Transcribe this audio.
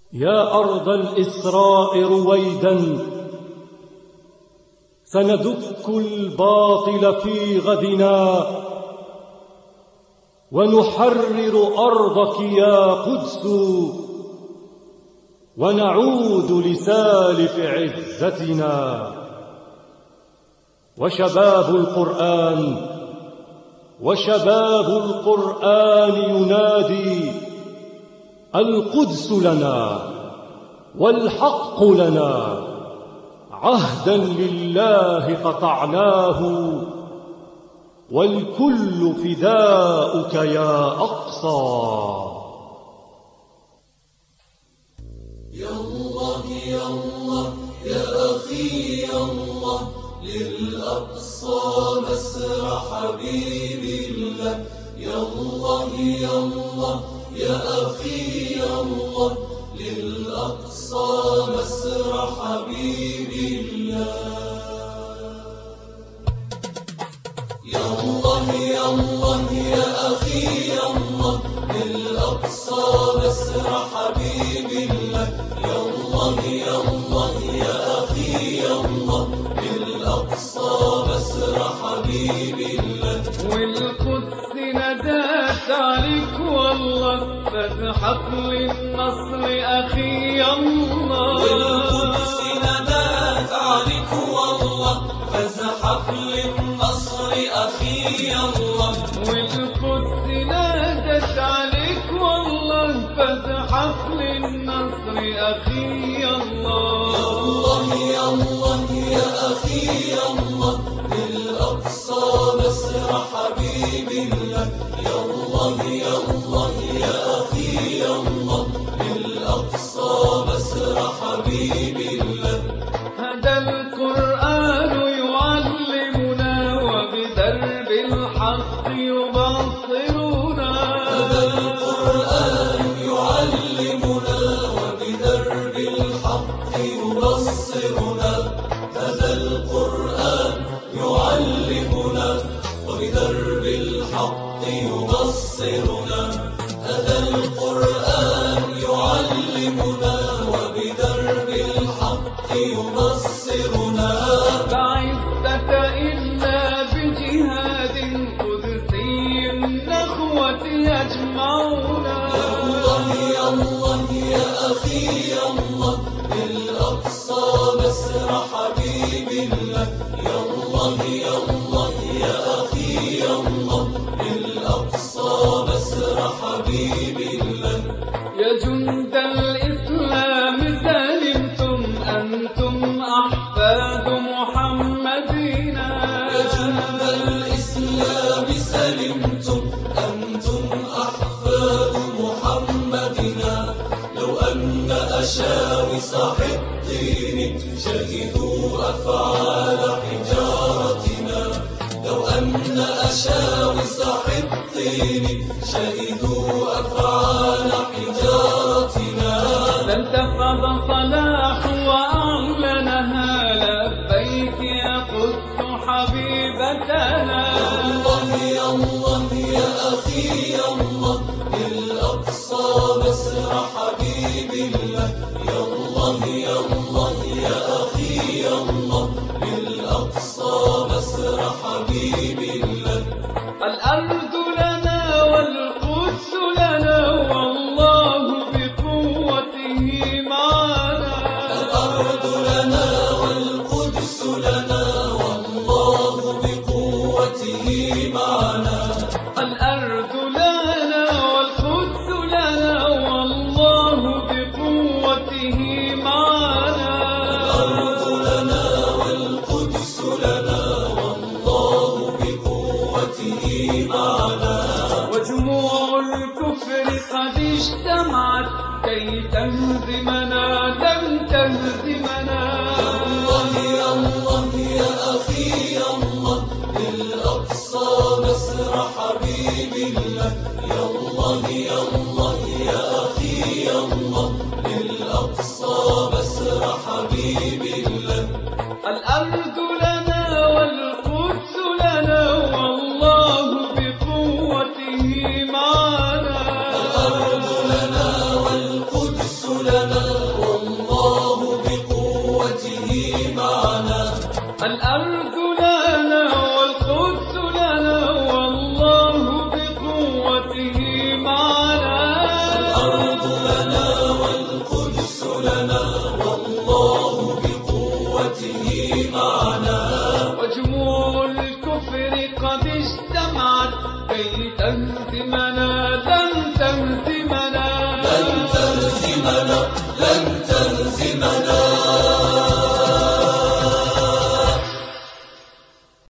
يا أرض الإسراء رويدا سندك الباطل في غدنا ونحرر أرضك يا قدس ونعود لسالف عزتنا. وشباب القرآن ينادي القدس لنا والحق لنا، عهدا لله قطعناه والكل فداؤك يا أقصى. يا الله يا الله يا أخي يا الله، للأقصى مسرى حبيب الله. يا الله يا الله يا أخي يا الله، للأقصى مسرى حبيب الله. يا الله يا الله يا أخي يا الله، للأقصى مسرى حبيب الله. يا الله يا الله يا أخي يا الله، للأقصى مسرى حبيب الله. والقدس ندات عليك والله، فتحت للنصر أخي يا الله. والقدس ندات عليك والله، فتحت للنصر أخي يا الله. والقدس نادت عليك والله، فتحت للنصر أخي يا الله. يا الله يا الله يا أخي يا الله، للأقصى مسرى حبيب الله. يا الله يا الله يا أخي يا الله، للأقصى مسرى حبيب الله. هذا القرآن يعلمنا وبدرب الحق يبصرنا. هذا القرآن يعلمنا وبدرب الحق يبصرنا. هذا القرآن يعلمنا وبدرب الحق يبصرنا. هذا القرآن يعلمنا وبدرب الحق يبصرنا. بعثت إلا بجهاد قدسي النخوة يجمعنا. يا الله يا الله يا أخي يا الله، للأقصى مسرى حبيب الله. يا الله يا الله يا أخي يا الله، للأقصى مسرى حبيب الله. يا جند الإسلام سلمتم أنتم أحفاد محمدنا. يا جند الإسلام سلمتم أنتم أحفاد محمدنا. لو أن أشاوس حطين شهدوا أفعال حجارتنا. لو أن أشاوس حطين شهدوا أفعال حجارتنا. فانتفض صلاح وأعلنها لبيك يا قدس حبيبتنا. يا الله يا الله يا أخي يا الله، للأقصى مسرى حبيب الله. يا الله يا الله يا أخي يا الله، للأقصى مسرى حبيب الله. الأرض لنا والقدس لنا والله بقوته معنا. الأرض لنا والقدس لنا والله بقوته معنا. الأرض لنا والقدس لنا والله بقوته معنا. الأرض لنا والقدس لنا والله بقوته معنا. وجموع الكفر قد اجتمعت كي تهزمنا لن تهزمنا. يا الله يا الله يا أخي يا الله، للأقصى مسرى حبيب الله. يا الله يا الله يا أخي يا الله، للأقصى مسرى حبيب الله. الأرض لنا والقدس لنا والله بقوته معنا. الأرض لنا والقدس لنا